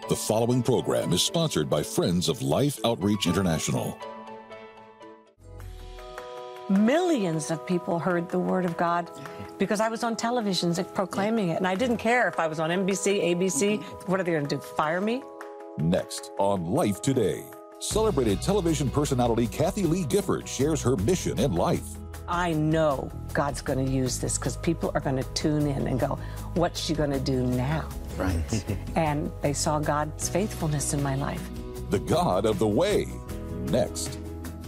The following program is sponsored by Friends of Life Outreach International. Millions of people heard the word of God because I was on television proclaiming it. And I didn't care if I was on NBC, ABC. What are they going to do, fire me? Next on Life Today, celebrated television personality Kathie Lee Gifford shares her mission in life. I know God's going to use this because people are going to tune in and go, what's she going to do now? Right. And they saw God's faithfulness in my life. The God of the Way. Next.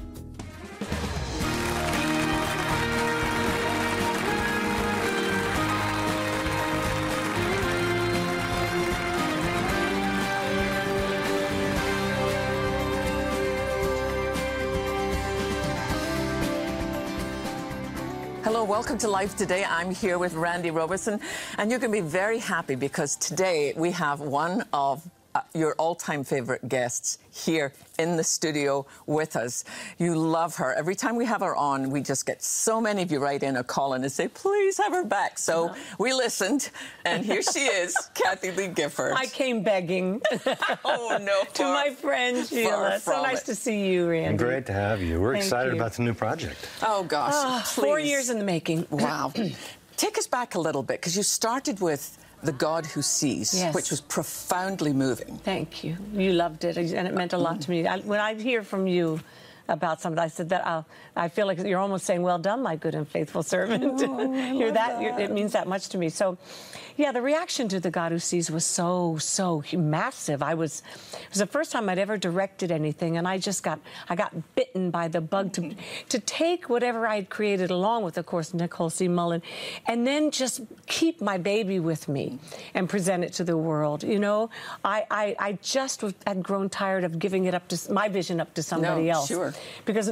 Hello, welcome to Life Today. I'm here with Randy Robertson, and you're going to be very happy because today we have one of your all-time favorite guests here in the studio with us. You love her. Every time we have her on, we just get so many of you write in or call in and say, please have her back. So we listened, and here she is, Kathie Lee Gifford. I came begging. Oh, no. To my friend Sheila. So nice to see you, Randy. Great to have you. We're excited you. about the new project. Oh, gosh. 4 years in the making. Wow. Take us back a little bit, because you started with The God Who Sees, yes, which was profoundly moving. Thank you. You loved it, and it meant a lot to me. When I hear from you about something, I said that I feel like you're almost saying, well done, my good and faithful servant. Oh, it means that much to me. So, yeah, the reaction to The God Who Sees was so massive. It was the first time I'd ever directed anything, and I got bitten by the bug to take whatever I had created, along with, of course, Nicole C. Mullen, and then just keep my baby with me and present it to the world. You know, I just had grown tired of giving it up to my vision up to somebody else. Sure. Because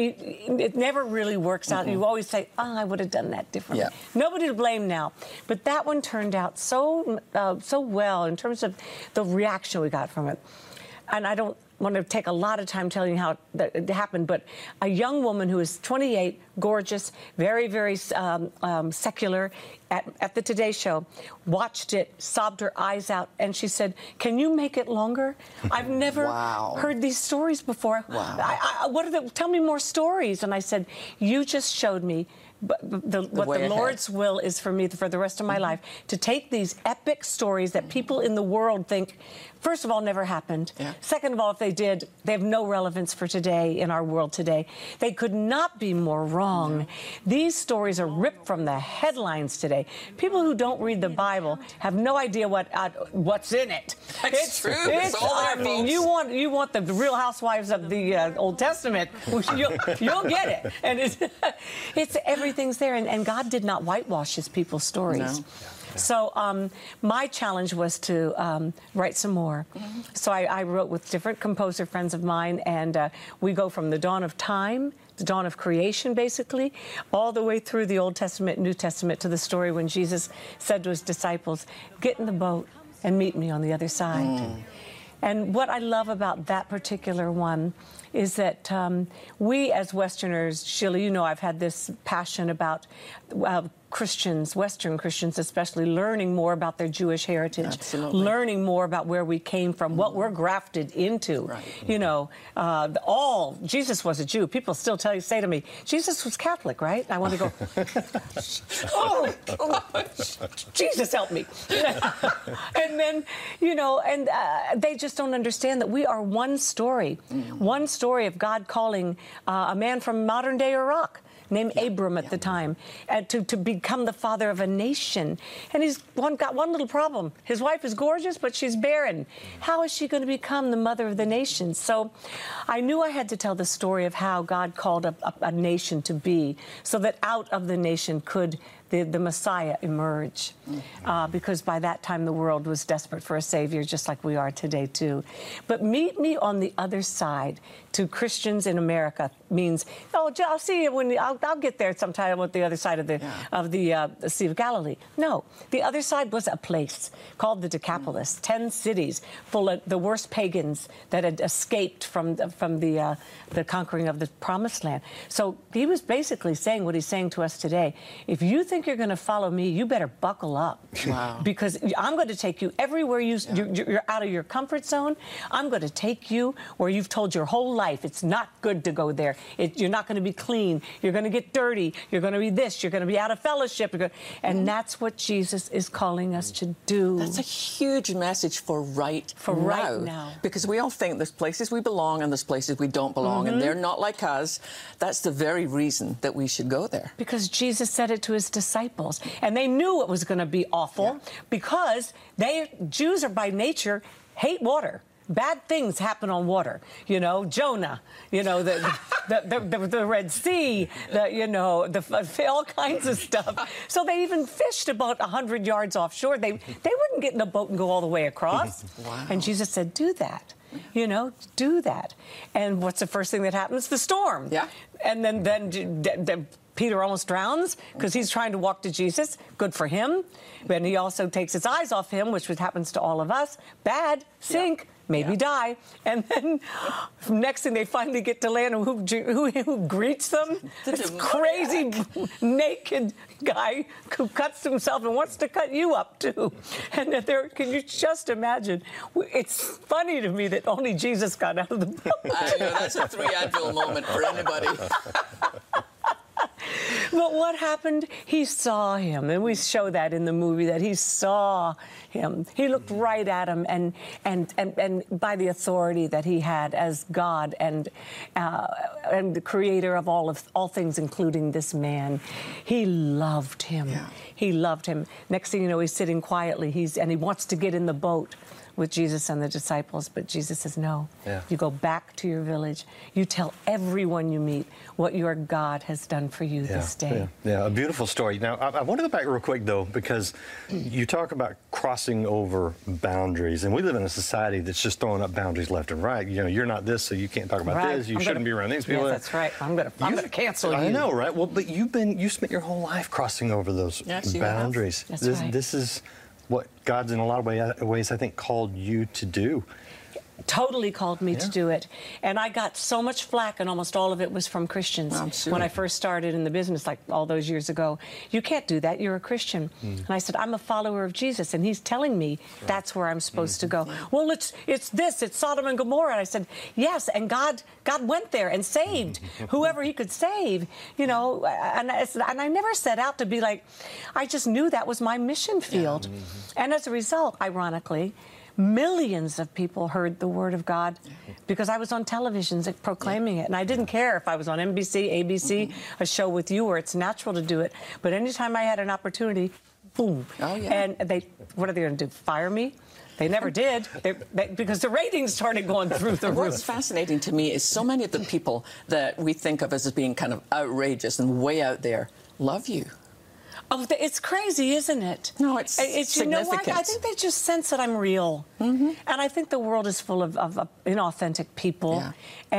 it never really works out. You always say, oh, I would have done that differently. Yeah. Nobody to blame now. But that one turned out so well in terms of the reaction we got from it. And I don't want to take a lot of time telling you how it happened, but a young woman who is 28, gorgeous, very, very secular, at the Today Show, watched it, sobbed her eyes out, and she said, can you make it longer? I've never heard these stories before. Wow. Tell me more stories. And I said, you just showed me what the Lord's will is for me for the rest of my life, to take these epic stories that people in the world think, first of all, never happened. Yeah. Second of all, if they did, they have no relevance for today, in our world today. They could not be more wrong. Yeah. These stories are ripped from the headlines today. People who don't read the Bible have no idea what's in it. It's true. It's all there, I mean, you want the Real Housewives of the Old Testament, you'll get it. And it's everything's there. And God did not whitewash his people's stories. No. So my challenge was to write some more. So I wrote with different composer friends of mine, and we go from the dawn of time, the dawn of creation, basically, all the way through the Old Testament, New Testament, to the story when Jesus said to his disciples, get in the boat and meet me on the other side. And what I love about that particular one is that we as Westerners, Sheila, you know I've had this passion about Christians, Western Christians especially, learning more about their Jewish heritage, Absolutely. learning more about where we came from, what we're grafted into. Right. You know, Jesus was a Jew. People still say to me, Jesus was Catholic, right? I want to go, oh, Jesus help me. And then, you know, and they just don't understand that we are one story of God calling a man from modern-day Iraq named Abram at the time, to become the father of a nation. And he's got one little problem. His wife is gorgeous, but she's barren. How is she going to become the mother of the nation? So I knew I had to tell the story of how God called a nation to be, so that out of the nation could the Messiah emerge, because by that time the world was desperate for a Savior, just like we are today too. But meet me on the other side. To Christians in America means, oh, I'll see you when I'll get there sometime with the other side of the Sea of Galilee. No, the other side was a place called the Decapolis, 10 cities full of the worst pagans that had escaped from the conquering of the Promised Land. So he was basically saying what he's saying to us today. If you think think you're going to follow me, you better buckle up. Wow. Because I'm going to take you everywhere you're out of your comfort zone. I'm going to take you where you've told your whole life it's not good to go there. You're not going to be clean. You're going to get dirty. You're going to be this. You're going to be out of fellowship. And that's what Jesus is calling us to do. That's a huge message for right now. Because we all think there's places we belong and there's places we don't belong, and they're not like us. That's the very reason that we should go there. Because Jesus said it to his disciples, and they knew it was going to be awful because Jews are by nature hate water. Bad things happen on water. You know, Jonah, you know, the Red Sea, all kinds of stuff. So they even fished about 100 yards offshore. They wouldn't get in a boat and go all the way across. Wow. And Jesus said, do that. You know, do that. And what's the first thing that happens? The storm. Yeah. And then Peter almost drowns because he's trying to walk to Jesus. Good for him. But he also takes his eyes off him, which happens to all of us. Bad, sink, maybe die. And then next thing they finally get to land, and who greets them? This crazy naked guy who cuts himself and wants to cut you up too. And can you just imagine? It's funny to me that only Jesus got out of the boat. I know, that's a 3 Advil moment for anybody. But what happened? He saw him, and we show that in the movie, that he saw him. He looked right at him, and by the authority that he had as God and the creator of all things, including this man, he loved him. Yeah. He loved him. Next thing you know, he's sitting quietly, and he wants to get in the boat with Jesus and the disciples, but Jesus says, no. Yeah. You go back to your village. You tell everyone you meet what your God has done for you this day. Yeah, a beautiful story. Now, I want to go back real quick, though, because you talk about crossing over boundaries, and we live in a society that's just throwing up boundaries left and right. You know, you're not this, so you can't talk about this. You shouldn't be around these people. Yeah, that's right. I'm gonna cancel you. I know, right? Well, but you spent your whole life crossing over those boundaries. That's right. This is what God's in a lot of ways, I think, called you to do. Totally called me to do it. And I got so much flack, and almost all of it was from Christians. I'm sure. When I first started in the business, like all those years ago. You can't do that. You're a Christian. And I said, I'm a follower of Jesus, and he's telling me that's where I'm supposed to go. Well, it's Sodom and Gomorrah. And I said, yes, and God went there and saved whoever he could save, you know. And I never set out to be like, I just knew that was my mission field. And as a result, ironically, millions of people heard the word of God because I was on television proclaiming it. And I didn't care if I was on NBC, ABC, a show with you where it's natural to do it. But anytime I had an opportunity, boom. Oh, yeah. And what are they going to do, fire me? They never did, because the ratings started going through the roof. What's fascinating to me is so many of the people that we think of as being kind of outrageous and way out there love you. Oh, it's crazy, isn't it? No, it's you know what? I think they just sense that I'm real. And I think the world is full of inauthentic people. Yeah.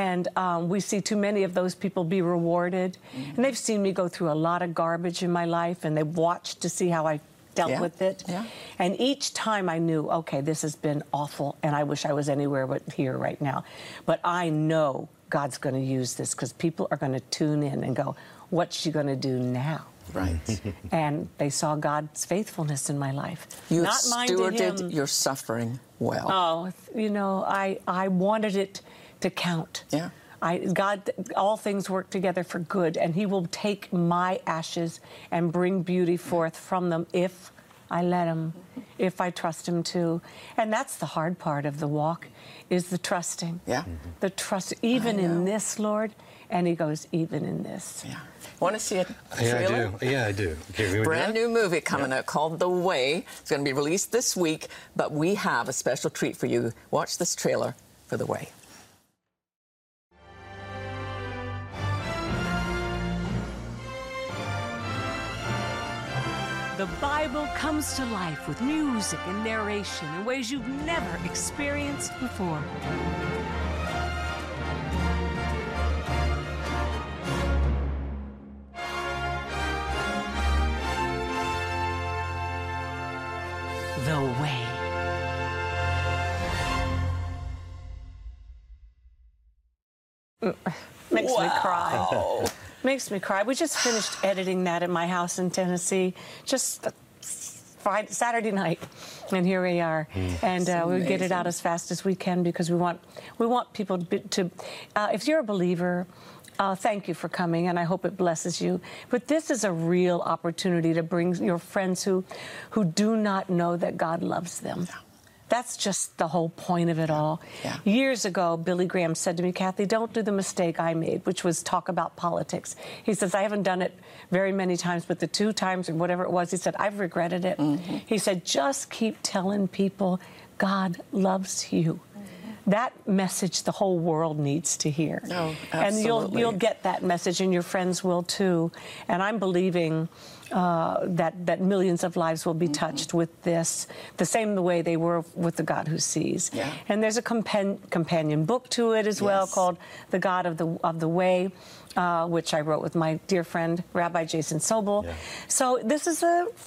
And we see too many of those people be rewarded. And they've seen me go through a lot of garbage in my life, and they've watched to see how I dealt with it. Yeah. And each time I knew, okay, this has been awful, and I wish I was anywhere but here right now. But I know God's going to use this because people are going to tune in and go, what's she going to do now? Right. And they saw God's faithfulness in my life. You stewarded your suffering well. Oh, you know, I wanted it to count. Yeah. God, all things work together for good, and he will take my ashes and bring beauty forth from them if I let him, if I trust him to. And that's the hard part of the walk, is the trusting. Yeah. The trust, even in this, Lord. And he goes, even in this. Yeah. Want to see a trailer? Yeah, I do. Okay, brand new movie coming out called The Way. It's going to be released this week, but we have a special treat for you. Watch this trailer for The Way. The Bible comes to life with music and narration in ways you've never experienced before. The Way. Makes me cry. Makes me cry. We just finished editing that at my house in Tennessee, just Saturday night, and here we are. And we get it out as fast as we can because we want people to if you're a believer, thank you for coming, and I hope it blesses you. But this is a real opportunity to bring your friends who do not know that God loves them. Yeah. That's just the whole point of it all. Yeah. Years ago, Billy Graham said to me, Kathy, don't do the mistake I made, which was talk about politics. He says, I haven't done it very many times, but the 2 times or whatever it was, he said, I've regretted it. He said, just keep telling people God loves you. That message the whole world needs to hear. Oh, absolutely. And you'll get that message, and your friends will too. And I'm believing that millions of lives will be touched with this, the same the way they were with the God Who Sees. Yeah. And there's a companion book to it as well called The God of the Way, which I wrote with my dear friend Rabbi Jason Sobel. Yeah. So this is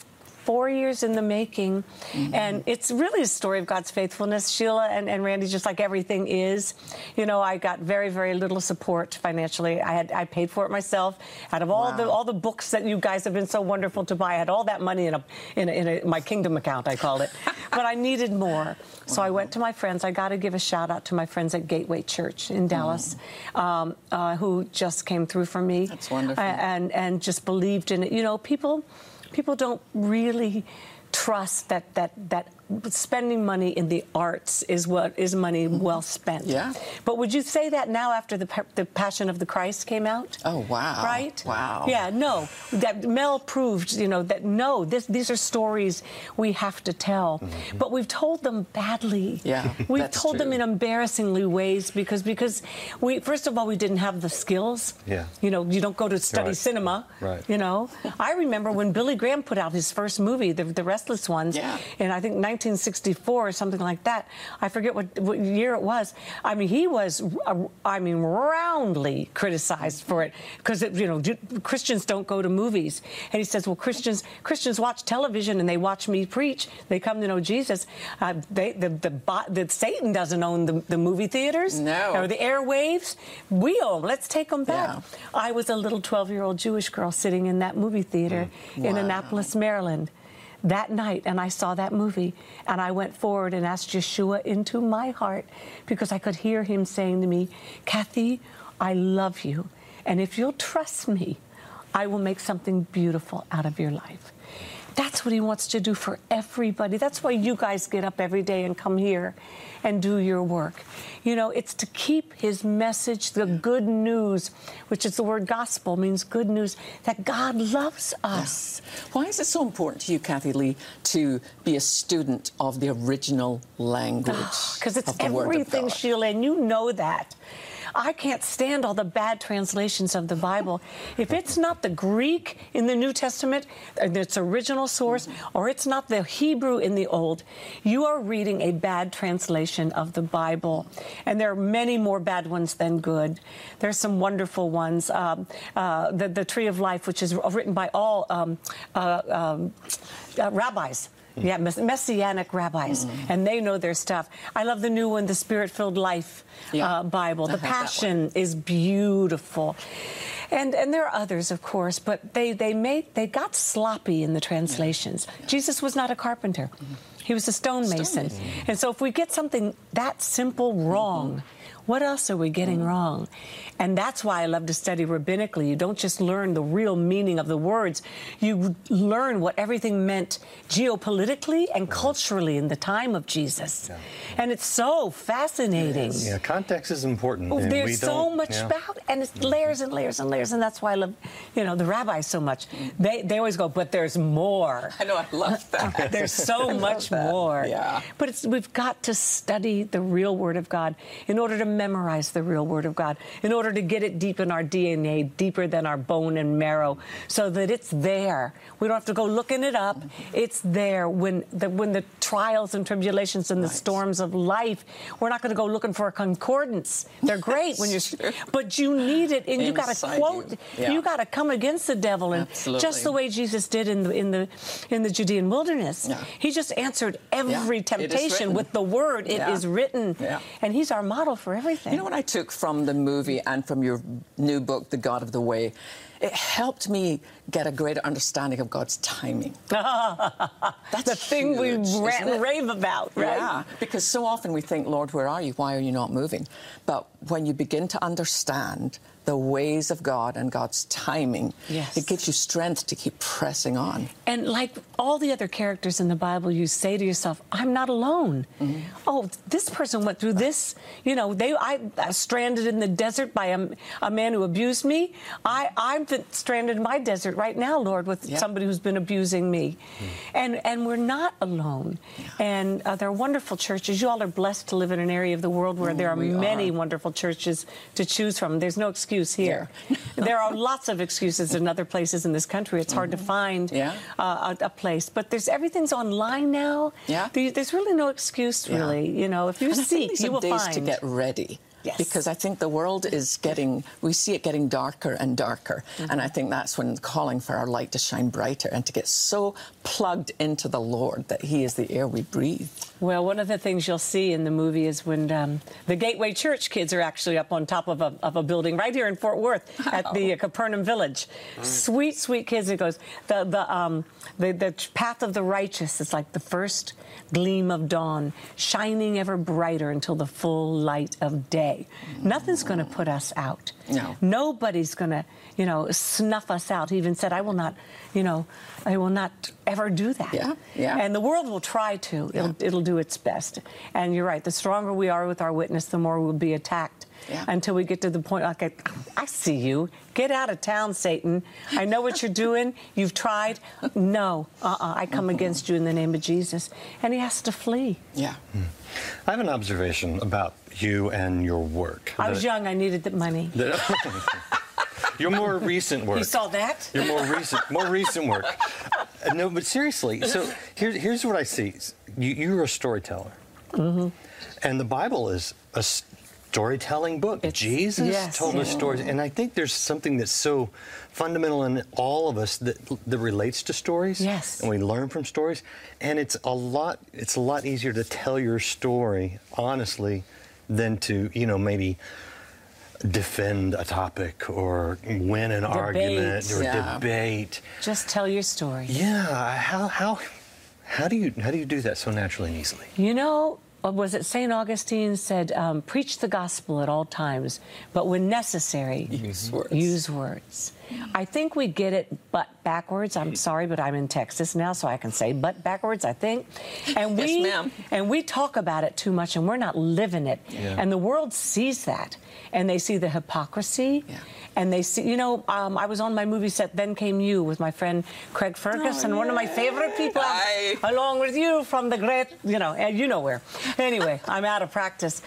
4 years in the making, and it's really a story of God's faithfulness. Sheila and Randy, just like everything is, you know, I got very, very little support financially. I paid for it myself. Out of all the books that you guys have been so wonderful to buy, I had all that money in my Kingdom account, I called it, but I needed more. So I went to my friends. I got to give a shout out to my friends at Gateway Church in Dallas, who just came through for me. That's wonderful. And just believed in it. You know, people don't really trust that spending money in the arts is money well spent. Yeah. But would you say that now after the Passion of the Christ came out? Oh, wow. Right? Wow. Yeah, no. That Mel proved, you know, that no, these are stories we have to tell. But we've told them badly. Yeah. We've told them in embarrassingly ways because we, first of all, we didn't have the skills. Yeah. You know, you don't go to study cinema. Right. You know. I remember when Billy Graham put out his first movie, The Restless Ones, in I think 1964 or something like that. I forget what year it was. I mean, he was, roundly criticized for it because, you know, Christians don't go to movies. And he says, well, Christians watch television and they watch me preach. They come to know Jesus. Satan doesn't own the movie theaters. No. Or the airwaves. We own. Let's take them back. Yeah. I was a little 12-year-old Jewish girl sitting in that movie theater in Annapolis, Maryland, that night, and I saw that movie, and I went forward and asked Yeshua into my heart because I could hear him saying to me, Kathy, I love you, and if you'll trust me, I will make something beautiful out of your life. That's what he wants to do for everybody. That's why you guys get up every day and come here and do your work. You know, it's to keep his message, the good news, which is the word gospel, means good news, that God loves us. Yeah. Why is it so important to you, Kathy Lee, to be a student of the original language? Because it's everything, Sheila, and you know that. I can't stand all the bad translations of the Bible. If it's not the Greek in the New Testament, in its original source, or it's not the Hebrew in the Old, you are reading a bad translation of the Bible. And there are many more bad ones than good. There's some wonderful ones. The Tree of Life, which is written by all rabbis. Yeah, Messianic rabbis, and they know their stuff. I love the new one, the Spirit-Filled Life Bible. The Passion is beautiful. And there are others, of course, but they got sloppy in the translations. Yeah. Jesus was not a carpenter. He was a stonemason. And so if we get something that simple wrong, what else are we getting wrong? And that's why I love to study rabbinically. You don't just learn the real meaning of the words. You learn what everything meant geopolitically and culturally in the time of Jesus. Yeah. And it's so fascinating. Yes. Yeah, context is important. Oh, there's so much about, and it's layers and layers and layers, and that's why I love, you know, the rabbis so much. They always go, but there's more. I know, I love that. There's so much more. Yeah. But we've got to study the real Word of God in order to memorize the real Word of God, in order to get it deep in our DNA, deeper than our bone and marrow, so that it's there. We don't have to go looking it up. It's there when the trials and tribulations and the storms of life. We're not going to go looking for a concordance. They're great when you're, but you need it, and you got to quote. You got to come against the devil, and just the way Jesus did in the Judean wilderness. He just answered every temptation with the word. It is written, and he's our model for for everything. You know what I took from the movie and from your new book, The God of the Way? It helped me get a greater understanding of God's timing. That's the thing huge, we rant and rave about, right? Yeah, because so often we think, Lord, where are you? Why are you not moving? But when you begin to understand the ways of God and God's timing, yes, it gives you strength to keep pressing on. And like all the other characters in the Bible, you say to yourself, I'm not alone. Mm-hmm. Oh, this person went through this. You know, I stranded in the desert by a man who abused me. I'm stranded in my desert right now, Lord, with somebody who's been abusing me. Mm. And we're not alone. Yeah. And there are wonderful churches. You all are blessed to live in an area of the world where there are many wonderful churches to choose from. There's no excuse here. There are lots of excuses in other places in this country. It's hard to find a place, but everything's online now. Yeah. There's really no excuse, really. You know, if you seek, you will find. Days to get ready. Yes. Because I think the world is we see it getting darker and darker. Mm-hmm. And I think that's when calling for our light to shine brighter and to get so plugged into the Lord that He is the air we breathe. Well, one of the things you'll see in the movie is when the Gateway Church kids are actually up on top of a building right here in Fort Worth at the Capernaum Village. Sweet, sweet kids. It goes, the path of the righteous is like the first gleam of dawn, shining ever brighter until the full light of day. Nothing's going to put us out. No. Nobody's going to, snuff us out. He even said, I will not ever do that. Yeah, yeah. And the world will try to. Yeah. It'll do its best. And you're right. The stronger we are with our witness, the more we'll be attacked. Yeah. Until we get to the point, like, I see you. Get out of town, Satan. I know what you're doing. You've tried. No. I come against you in the name of Jesus. And he has to flee. Yeah. I have an observation about you and your work. I was young. I needed the money. Your more recent work. You saw that? Your more recent work. No, but seriously. So here's what I see. You're a storyteller. Mm-hmm. And the Bible is a storytelling book. Jesus told us stories, and I think there's something that's so fundamental in all of us that relates to stories. Yes. And we learn from stories, and it's a lot easier to tell your story honestly than to maybe defend a topic or win an argument or debate. Just tell your story. Yeah. How do you do that so naturally and easily? Was it St. Augustine said, preach the gospel at all times, but when necessary, use words. I think we get it but backwards. I'm sorry, but I'm in Texas now, so I can say but backwards, I think. And yes, ma'am. And we talk about it too much, and we're not living it. Yeah. And the world sees that, and they see the hypocrisy. Yeah. And they see, I was on my movie set, Then Came You, with my friend Craig Ferguson, one of my favorite people, along with you from the great, and you know where. Anyway, I'm out of practice.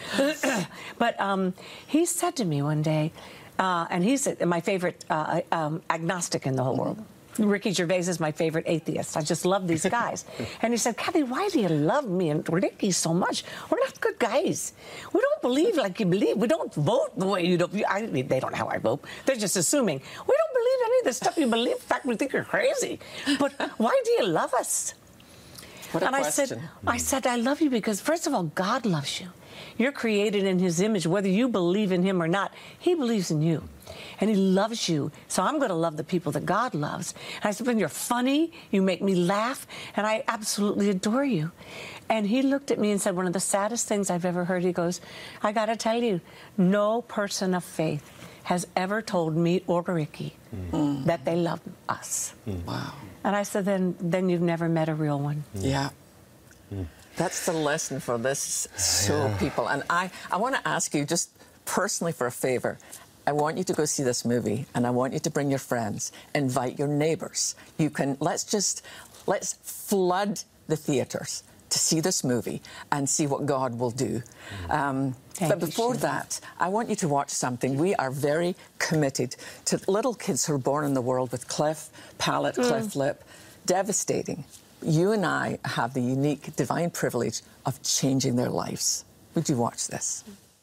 But he said to me one day, and he's my favorite agnostic in the whole world. Ricky Gervais is my favorite atheist. I just love these guys. And he said, Kathy, why do you love me and Ricky so much? We're not good guys. We don't believe like you believe. We don't vote the way you don't. They don't know how I vote. They're just assuming. We don't believe any of the stuff you believe. In fact, we think you're crazy. But why do you love us? What a question. I said, I love you because, first of all, God loves you. You're created in His image. Whether you believe in Him or not, He believes in you. And He loves you. So I'm going to love the people that God loves. And I said, when you're funny, you make me laugh, and I absolutely adore you. And he looked at me and said, one of the saddest things I've ever heard, he goes, I got to tell you, no person of faith has ever told me or Ricky that they love us. Wow. And I said, then you've never met a real one. Yeah. That's the lesson for this people. And I want to ask you just personally for a favor. I want you to go see this movie, and I want you to bring your friends, invite your neighbors. Let's flood the theaters to see this movie and see what God will do. But before that, I want you to watch something. We are very committed to little kids who are born in the world with cleft palate, cleft lip. Devastating. You and I have the unique divine privilege of changing their lives. Would you watch this?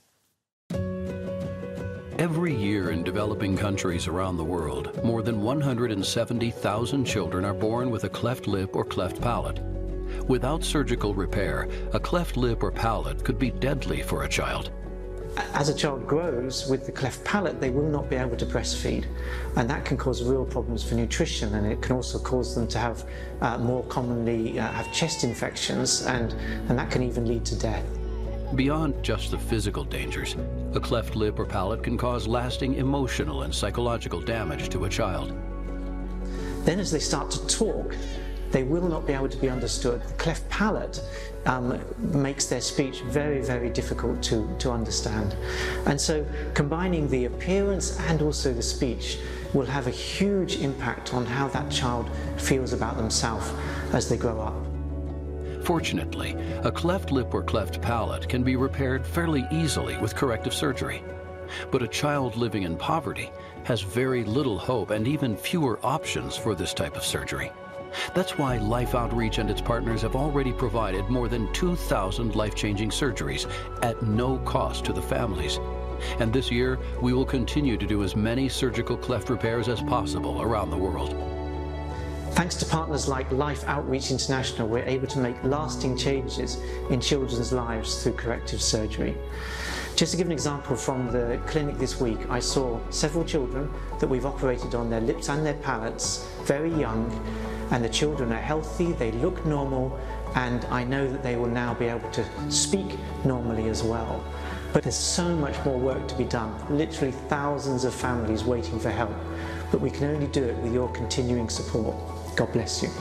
Every year in developing countries around the world, more than 170,000 children are born with a cleft lip or cleft palate. Without surgical repair, a cleft lip or palate could be deadly for a child. as a child grows with the cleft palate, they will not be able to breastfeed, and that can cause real problems for nutrition, and it can also cause them to have more commonly have chest infections, and that can even lead to death. Beyond just the physical dangers, a cleft lip or palate can cause lasting emotional and psychological damage to a child. Then as they start to talk, they will not be able to be understood. The cleft palate makes their speech very, very difficult to understand. And so combining the appearance and also the speech will have a huge impact on how that child feels about themselves as they grow up. Fortunately, a cleft lip or cleft palate can be repaired fairly easily with corrective surgery. But a child living in poverty has very little hope and even fewer options for this type of surgery. That's why Life Outreach and its partners have already provided more than 2,000 life-changing surgeries at no cost to the families. And this year, we will continue to do as many surgical cleft repairs as possible around the world. Thanks to partners like Life Outreach International, we're able to make lasting changes in children's lives through corrective surgery. Just to give an example from the clinic this week, I saw several children that we've operated on their lips and their palates, very young, and the children are healthy, they look normal, and I know that they will now be able to speak normally as well. But there's so much more work to be done, literally thousands of families waiting for help, but we can only do it with your continuing support. God bless you.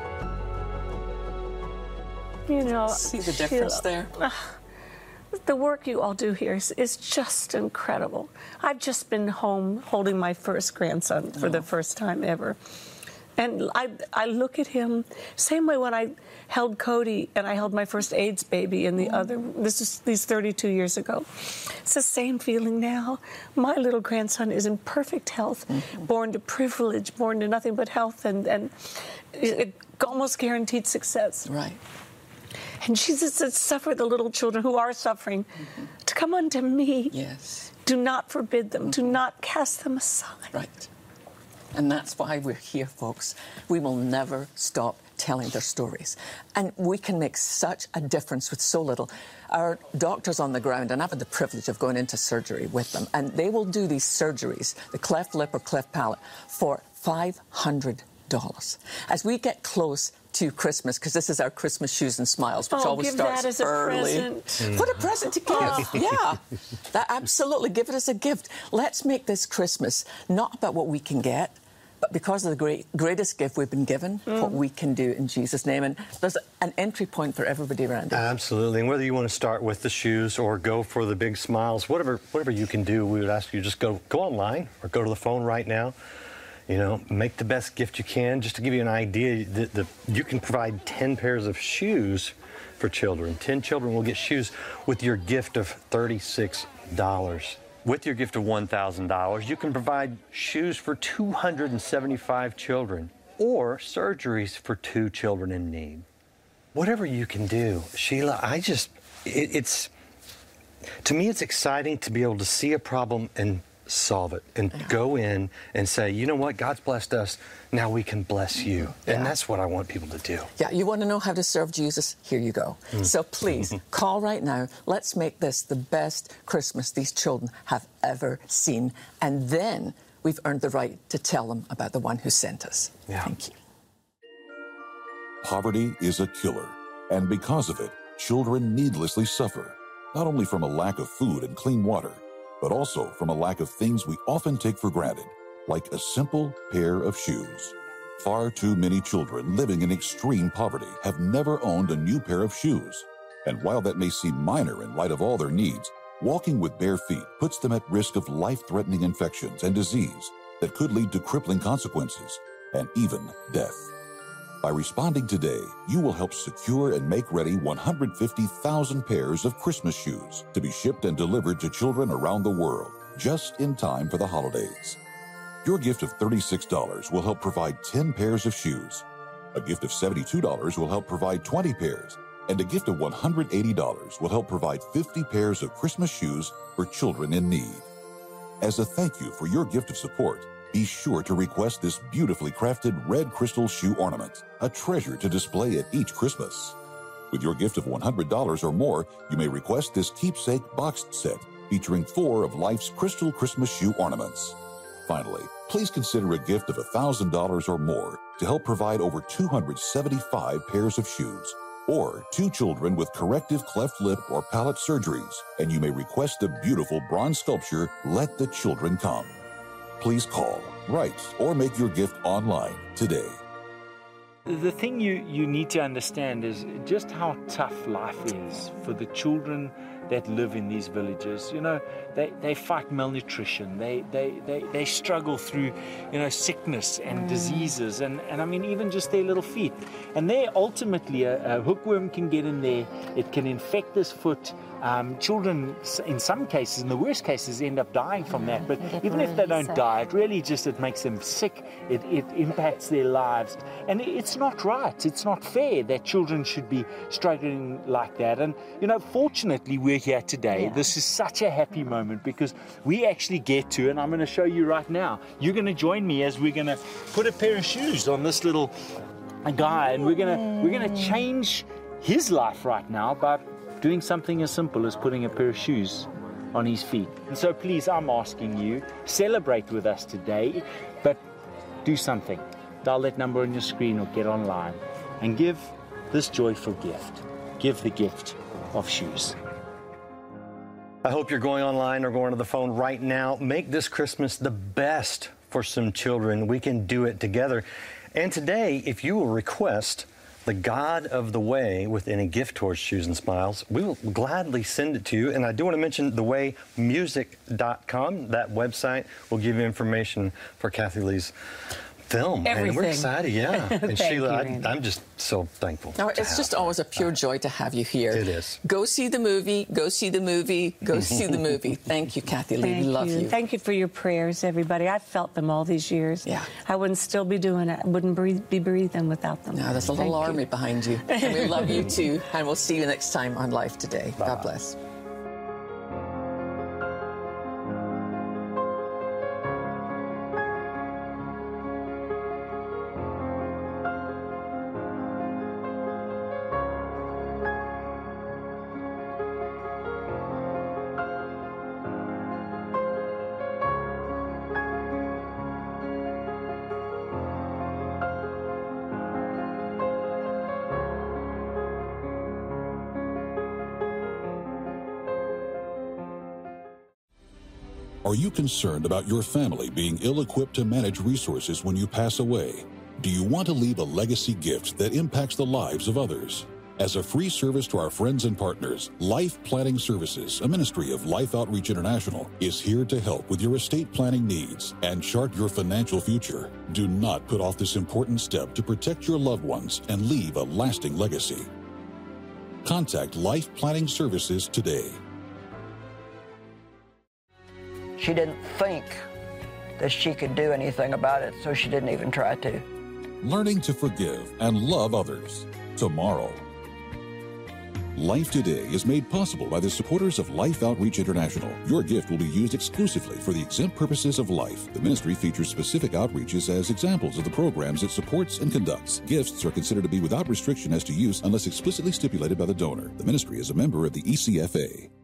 You know, see the difference there? The work you all do here is just incredible. I've just been home holding my first grandson for the first time ever. And I look at him, same way when I held Cody and I held my first AIDS baby in these 32 years ago. It's the same feeling now. My little grandson is in perfect health, born to privilege, born to nothing but health and almost guaranteed success. Right. And Jesus said, suffer the little children who are suffering to come unto me. Yes. Do not forbid them. Do not cast them aside. Right. And that's why we're here, folks. We will never stop telling their stories. And we can make such a difference with so little. Our doctors on the ground, and I've had the privilege of going into surgery with them, and they will do these surgeries, the cleft lip or cleft palate, for $500. As we get close to Christmas, because this is our Christmas Shoes and Smiles, which always starts that as early. A present. What a present to give. Yeah, absolutely. Give it as a gift. Let's make this Christmas not about what we can get, but because of the greatest gift we've been given, what we can do in Jesus' name. And there's an entry point for everybody, Randy. Absolutely. And whether you want to start with the shoes or go for the big smiles, whatever you can do, we would ask you just go online or go to the phone right now. You know, make the best gift you can. Just to give you an idea, you can provide 10 pairs of shoes for children. 10 children will get shoes with your gift of $36. With your gift of $1,000, you can provide shoes for 275 children or surgeries for 2 children in need. Whatever you can do, Sheila, to me, it's exciting to be able to see a problem and solve it and go in and say, you know what, God's blessed us, now we can bless you. And that's what I want people to do. Yeah, you want to know how to serve Jesus? Here you go. So please, call right now. Let's make this the best Christmas these children have ever seen. And then we've earned the right to tell them about the one who sent us. Yeah. Thank you. Poverty is a killer, and because of it, children needlessly suffer, not only from a lack of food and clean water, but also from a lack of things we often take for granted, like a simple pair of shoes. Far too many children living in extreme poverty have never owned a new pair of shoes. And while that may seem minor in light of all their needs, walking with bare feet puts them at risk of life-threatening infections and disease that could lead to crippling consequences and even death. By responding today, you will help secure and make ready 150,000 pairs of Christmas shoes to be shipped and delivered to children around the world, just in time for the holidays. Your gift of $36 will help provide 10 pairs of shoes. A gift of $72 will help provide 20 pairs, and a gift of $180 will help provide 50 pairs of Christmas shoes for children in need. As a thank you for your gift of support, be sure to request this beautifully crafted red crystal shoe ornament, a treasure to display at each Christmas. With your gift of $100 or more, you may request this keepsake boxed set, featuring 4 of life's crystal Christmas shoe ornaments. Finally, please consider a gift of $1,000 or more to help provide over 275 pairs of shoes, or 2 children with corrective cleft lip or palate surgeries, and you may request the beautiful bronze sculpture, Let the Children Come. Please call, write, or make your gift online today. The thing you need to understand is just how tough life is for the children that live in these villages. You know, they fight malnutrition, they struggle through, you know, sickness and diseases, and I mean, even just their little feet. And there, ultimately, a hookworm can get in there, it can infect this foot. Children, in some cases, in the worst cases, end up dying from that. But even if they don't die, it really just, it makes them sick. It impacts their lives. And it's not right. It's not fair that children should be struggling like that. And, you know, fortunately, we're here today. Yeah. This is such a happy moment because we actually get to, and I'm going to show you right now, you're going to join me as we're going to put a pair of shoes on this little guy, and we're going to change his life right now by doing something as simple as putting a pair of shoes on his feet. And so please, I'm asking you, celebrate with us today, but do something. Dial that number on your screen or get online and give this joyful gift. Give the gift of shoes. I hope you're going online or going to the phone right now. Make this Christmas the best for some children. We can do it together. And today, if you will request the God of the Way with any gift towards Shoes and Smiles, we will gladly send it to you. And I do want to mention thewaymusic.com. That website will give you information for Kathy Lee's film. Everything. And we're excited, yeah. And Sheila, you, I'm just so thankful. No, it's just always a pure joy to have you here. It is. Go see the movie, go see the movie, go see the movie. Thank you, Kathy Lee. We love you. Thank you for your prayers, everybody. I've felt them all these years. Yeah. I wouldn't still be doing it. I wouldn't be breathing without them. Now, there's a little army behind you. And we love you too. And we'll see you next time on Life Today. Bye. God bless. Are you concerned about your family being ill-equipped to manage resources when you pass away? Do you want to leave a legacy gift that impacts the lives of others? As a free service to our friends and partners, Life Planning Services, a ministry of Life Outreach International, is here to help with your estate planning needs and chart your financial future. Do not put off this important step to protect your loved ones and leave a lasting legacy. Contact Life Planning Services today. She didn't think that she could do anything about it, so she didn't even try to. Learning to forgive and love others. Tomorrow. Life Today is made possible by the supporters of Life Outreach International. Your gift will be used exclusively for the exempt purposes of life. The ministry features specific outreaches as examples of the programs it supports and conducts. Gifts are considered to be without restriction as to use unless explicitly stipulated by the donor. The ministry is a member of the ECFA.